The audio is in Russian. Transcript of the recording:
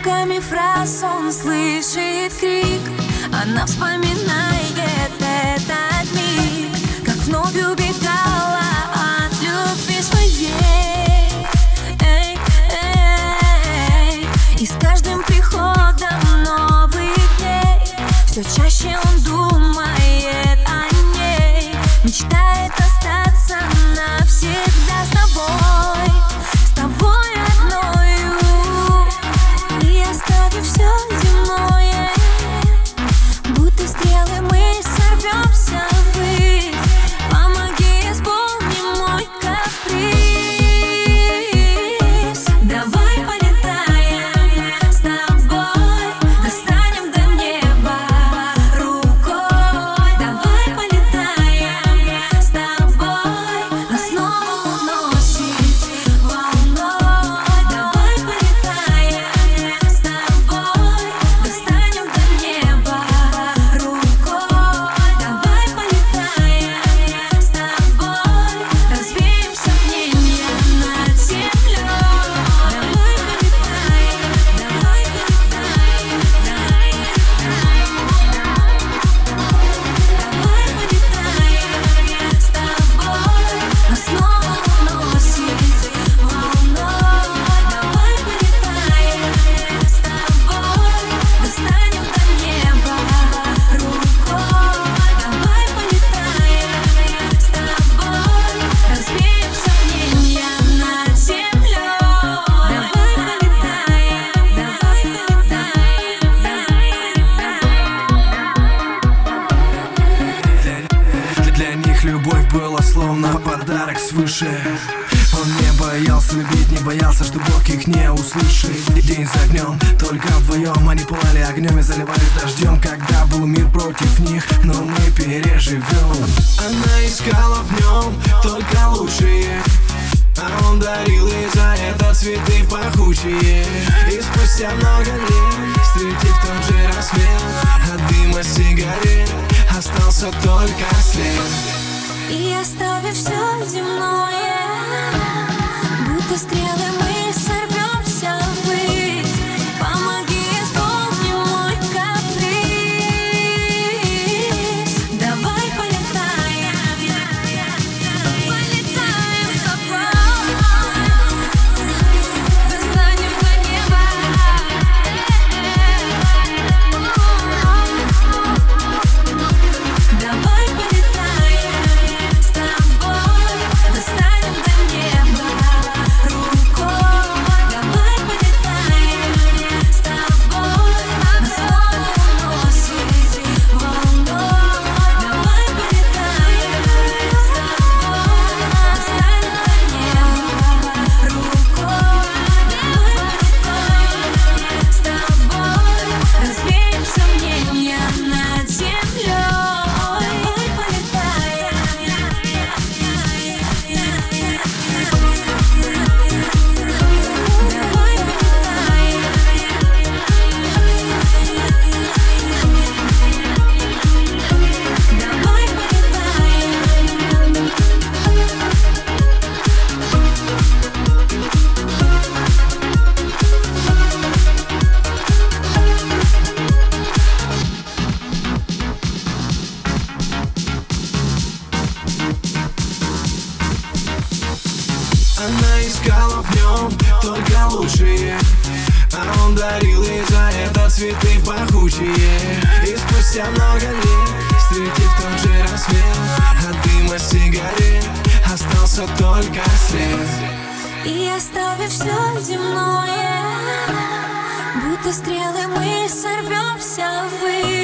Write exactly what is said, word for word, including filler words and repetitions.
обрывками фраз он слышит крик. Она вспоминает этот миг, как вновь убегала от любви своей. Эй, эй, и с каждым приходом новых дней все чаще он думает о ней, мечтает остаться навсегда с тобой, с тобой одною. И оставив все земное, будто стрелы мы сорвемся ввысь. Помоги, исполни мой каприз. Давай полетаем с тобой, достанем до неба рукой. Давай полетаем с тобой, нас снова уносит волной. Давай полетаем с тобой, достанем до неба рукой. Давай полетаем с тобой, развеем сомнения над землей. Давай полетаем, давай полетаем, давай полетаем с тобой, нас снова уносит волной. Давай полетаем с тобой, достанем до неба рукой. Давай полетаем с тобой, развеем сомнения над землей. Давай полетаем, давай полетаем. Для них любовь была словно подарок свыше. Он не боялся любить, не боялся, что Бог их не услышит. День за днем, только вдвоем они пылали огнем и заливались дождем, когда был мир против них, но мы переживем. Она искала в нем только лучшее, а он дарил ей за это цветы пахучие. И спустя много лет, встретив тот же рассвет, от дыма сигарет остался только след. И оставив все земное, будто стрелы мы сорвемся ввысь. Помоги, исполни мой каприз. Давай полетаем, полетаем с тобой, достанем до неба. Давай полетаем с тобой, достанем до неба рукой. Давай полетаем с тобой, нас снова уносит волной. Давай полетаем с тобой, достанем до неба рукой. Давай полетаем с тобой, развеем сомнения над землей. Давай полетаем, давай Она искала в нем только лучшее, а он дарил ей за это цветы пахучие. И спустя много лет, встретив тот же рассвет, от дыма сигарет остался только след. И оставив все земное, будто стрелы мы сорвемся ввысь.